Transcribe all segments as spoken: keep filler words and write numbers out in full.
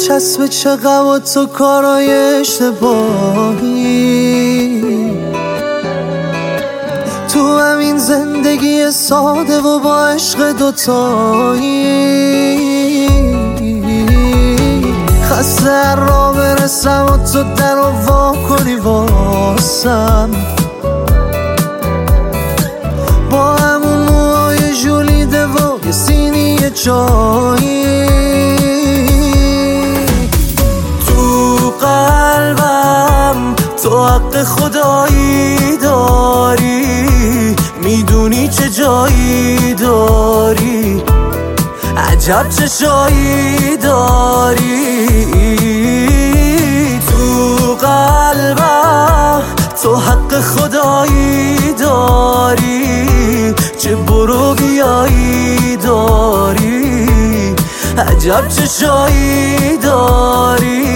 چسب چقدر و تو کارای اشتباهی تو همین زندگی ساده و با عشق دوتایی. خسته را برسم و تو در و وا کنی واسم با همون موهای جولیده و یه سینی چایی. تو قلبم تو حق خدایی داری، میدونی چه جایی داری، عجب چه شایی داری. تو قلبم تو حق خدایی داری، چه برو بیایی داری، عجب چه شایی داری.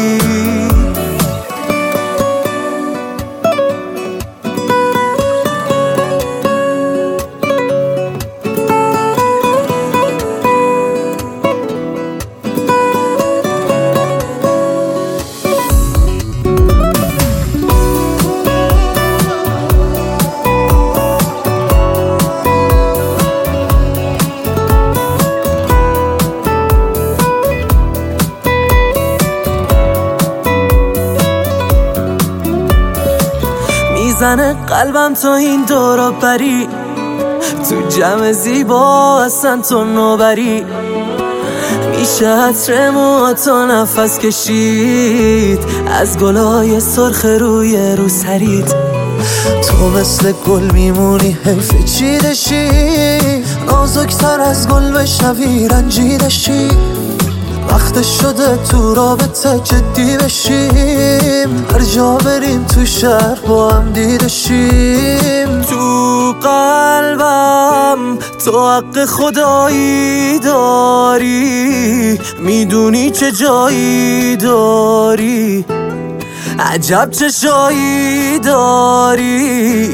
میزنه قلبم تا این دورا بری، تو جمع زیبا اصلا تو نوبری. میشه عطر موها تا نفس کشید از گلای سرخ روی رو سرید. تو مثل گل میمونی حیف چیدشی، نازکتر از گل بشنوی رنجیدشی. وقت شده تو رابطه جدی بشیم، هر جا بریم تو شهر با هم دیدشیم. تو قلبم تو حق خدایی داری، میدونی چه جایی داری، عجب چه شایی داری.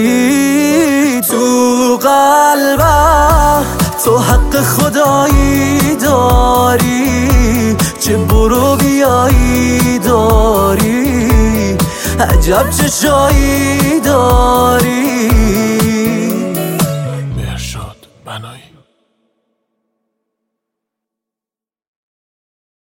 تو قلبم تو حق خدایی داری، چه برو بیایی داری، عجب چه شایی داری.